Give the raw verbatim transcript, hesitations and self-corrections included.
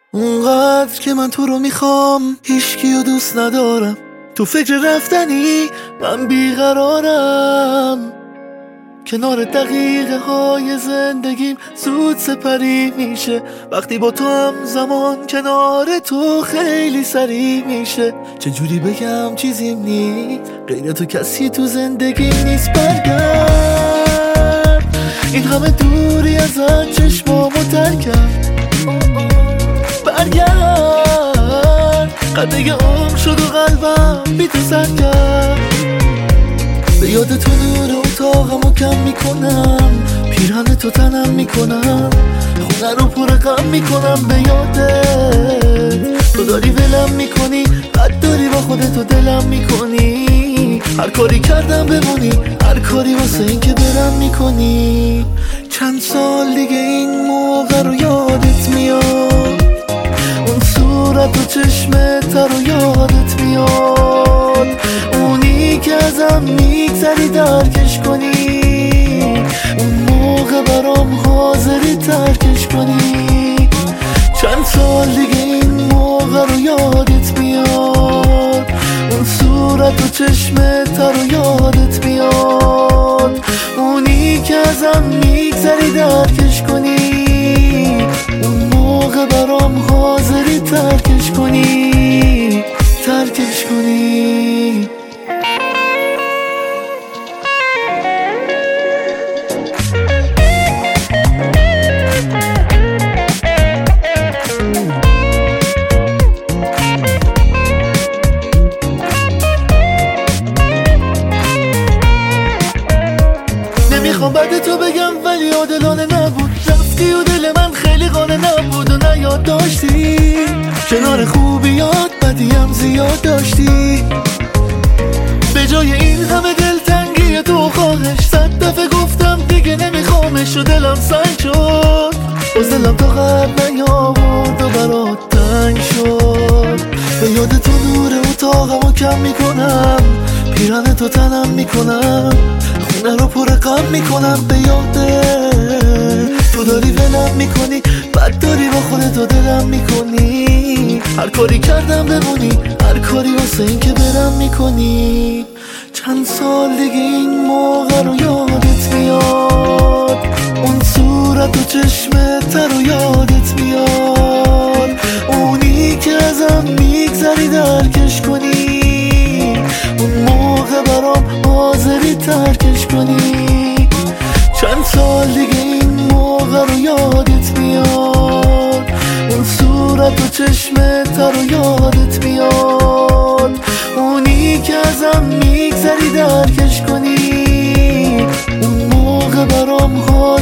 اونقدر که من تو رو میخوام هیچکیو دوست ندارم، تو فکر رفتنی من بیقرارم. کنار دقیقه های زندگیم زود سپری میشه، وقتی با تو هم زمان کنار تو خیلی سریع میشه. چجوری بگم چیزیم نیست غیر تو، کسی تو زندگی نیست. برگرد، این همه دوری ازت چشمامو تر کرد. برگرد، قدگه عمر شد و قلبم بی تو سر کرد. به یاد تو نور اتاقمو کم میکنم، پیرهن تو تنم میکنم، خونه رو پر غم میکنم. به یادت تو داری ولم میکنی، بد داری با خودت و دلم میکنی. هر کاری کردم بمونی، هر کاری واسه این که برم میکنی. چند سال دیگه این موقع رو یادت میاد، اون صورت و چشمت رو یادت میاد. اونی که ازم میگذری درکش کنی، اون موقع برام حاضری ترکش کنی. چند سال دیگه این موقع رو یادت میاد، اون صورت و چشمت رو یادت میاد. اونی که ازم میگذری درکش کنی، اون موقع برام حاضری ترکش کنی، ترکش کنی. نمیخوام بعد تو بگم ولی عادلانه نبود، رفتی و دل من خیلی قانه نبود و نه یاد داشتی. کنار خوبیات بدیم زیاد داشتی، به جای این همه دلتنگی تو خواهش صد دفعه گفتم دیگه نمیخوامش و دلم سنگ شد. باز دلم تا قبل نیاورد و برات تنگ شد. به یاد تو نور اتاقمو کم میکنم، پیرهن تو تنم میکنم، خونه رو پر غم میکنم. به یادت تو داری ولم میکنی، بد داری با خودت و دلم میکنی. هر کاری کردم بمونی، هر کاری واسه این که برم میکنی. چند سال دیگه این موقع رو یادت میاد، اون صورت و چشمت رو یادت میاد. اونی که ازم میگذری درکش کنی، اون موقع برام حاضری ترکش کنی. چند سال دیگه این موقع رو یادت میاد، اون صورت و چشمت رو یادت میاد. اونی که ازم میگذری درکش کنی، اون موقع برام حاضری